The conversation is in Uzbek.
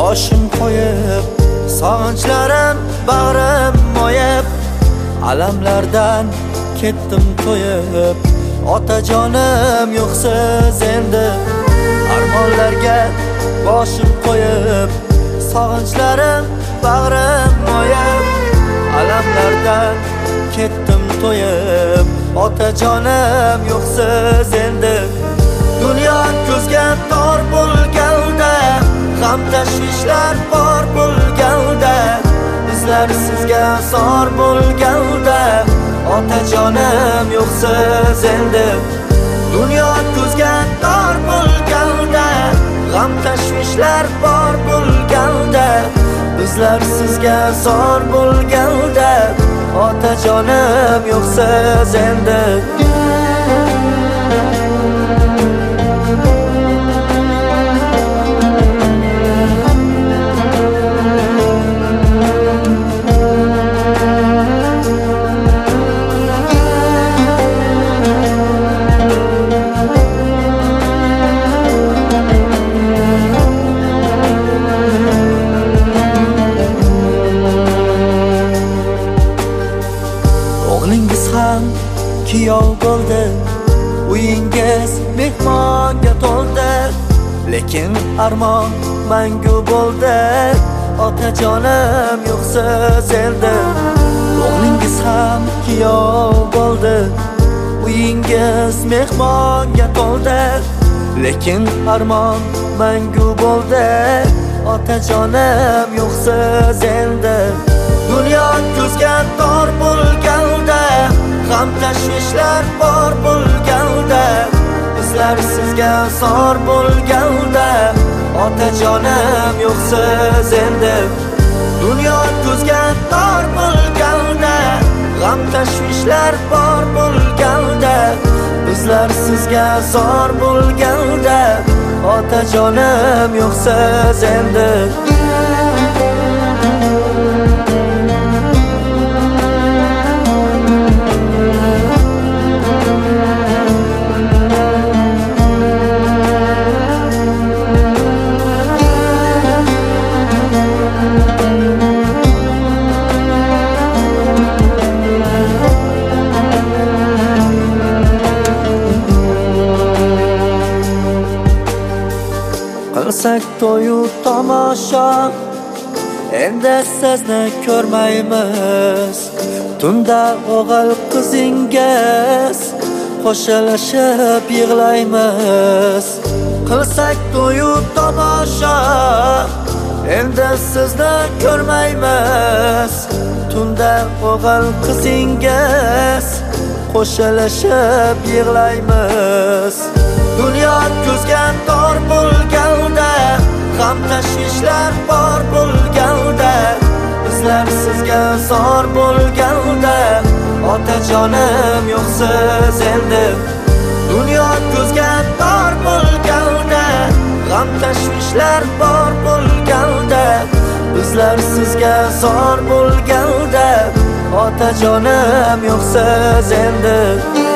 boshim qo'yib, sog'inchlarim bag'rim moyib, alamlardan ketdim to'yib. Otajonim yo'qsiz endi, armonlarga boshim qo'yib, sog'inchlarim bag'rim moyib, alamlardan ketdim to'yib. Otajonim yo'qsiz endi. Dunyo ko'zga tor bo'lganda, g'am tashvishlar bor bo'lganda, bizlar sizga zor bo'lganda, otajonim yo'qsiz endi. Dunyo ko'zga tor bo'lganda, g'am tashvishlar bor bo'lganda, bizlar sizga zor bo'lganda, otajonim yo'qsiz endi. O'g'lingiz ham kuyov bo'ldi, uyingiz mehmonga to'ldi, lekin armon mangu bo'ldi, otajonim yo'qsiz endi. O'g'lingiz ham kuyov bo'ldi, uyingiz mehmonga to'ldi, lekin armon mangu bo'ldi, otajonim yo'qsiz endi. Dunyo ko'zga tor bo'lganda, g'am tashvishlar bor bo'lganda, bizlar sizga zor bo'lganda, otajonim yo'qsiz endi. Dunyo ko'zga tor bo'lganda, g'am tashvishlar bor bo'lganda, bizlar sizga zor bo'lganda, otajonim yo'qsiz endi. Qilsak to'yu tomosha, endi sizni ko'rmaymiz. Tunda o'g'il qizingiz qo'shilishib yig'laymiz. Qilsak to'yu tomosha, endi sizni ko'rmaymiz. Tunda o'g'il qizingiz qo'shilishib yig'laymiz. Dunyo ko'zga tor bo'lganda, g'am tashvishlar bor bo'lganda, bizlar sizga zor bo'lganda, otajonim yo'qsiz endi. Dunyo ko'zga tor bo'lganda, g'am tashvishlar bor bo'lganda, bizlar sizga zor bo'lganda, otajonim yo'qsiz endi.